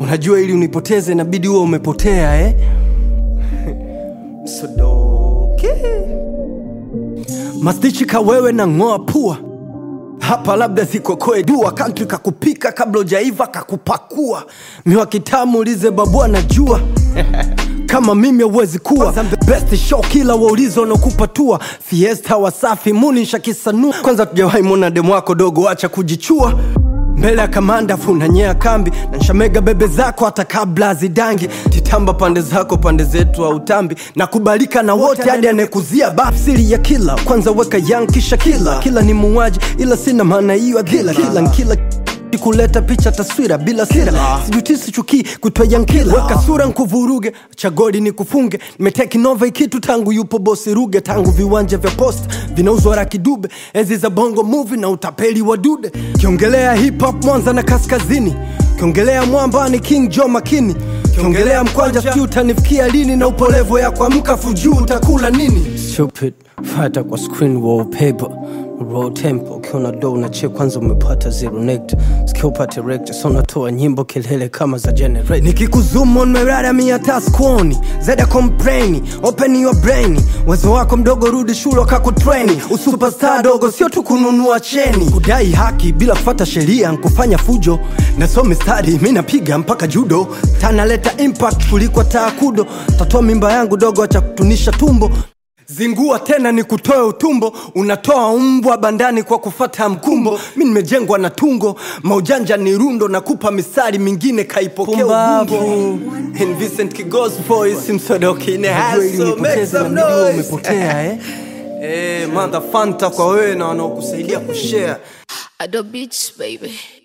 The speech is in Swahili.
Unajua ili unipoteze inabidi uwe umepotea Sodoke Mastichi kawewe na ngoa pua. Hapa labda zikokoe dua. Country kakupika kabla hujaiva kakupakua. Miwa kitamu ulize babu anajua. Kama mimi huwezi kuwa best show kila waulizo na kupatua. Fiesta Wasafi Muni shakisanua. Kwanza tujawahi muona demu wako dogo acha kujichua. Mbele ya kamanda funanyea kambi. Na nshamega bebe zako hata kabla zidangi. Titamba pande zako pande zetu au utambi. Na kubalika na wote hadi anekuzia bafsiri ya kila. Kwanza weka young kisha kila. Kila ni muuaji ila sina maana hiyo adhila. Kila kuleta picha taswira bila sira. Sijutisi chuki kutwa yankila. Weka sura nkuvuruge chagodi ni kufunge. Nimeteki nova ikitu tangu yupo bosi ruge. Tangu viwanja vya post vinauzwa raki dube. Enzi za bongo movie na utapeli wa dude. Kiongelea hip hop Mwanza na kaskazini. Kiongelea mwamba ni King Joe Makini. Kiongelea mkwanja sijui utanifikia lini. Na upolevo ya kuamka fujuu utakula nini. Stupid fighter kwa screen wallpaper. Raw tempo, ukiona do unache kwanza umepata zero nectar. Sikia upate rector, so natoa nyimbo kelele kama za generate. Nikikuzoom on merada mi hata sikuoni. Zeda complaini, open your brain. Wezo wako mdogo rudi shule kakutraini. Usuperstar dogo sio tu kununua cheni. Kudai haki bila kufuata sheria nkufanya fujo. Nasome study, mi napiga mpaka judo. Tanaleta impact kuliko taakudo. Tatoa mimba yangu dogo acha kutunisha tumbo. Zingua tena ni kutoe utumbo. Unatoa mbwa bandani kwa kufata mkumbo. Mimi nimejengwa na tungo. Maujanja ni rundo na kupa misari mingine kaipokea ubumbo. And Vincent Kigo's voice Msodoki in the house. So make some noise. Umepotea Manda Fanta kwa wewe na wanaokusaidia kushare. Ado Beats baby.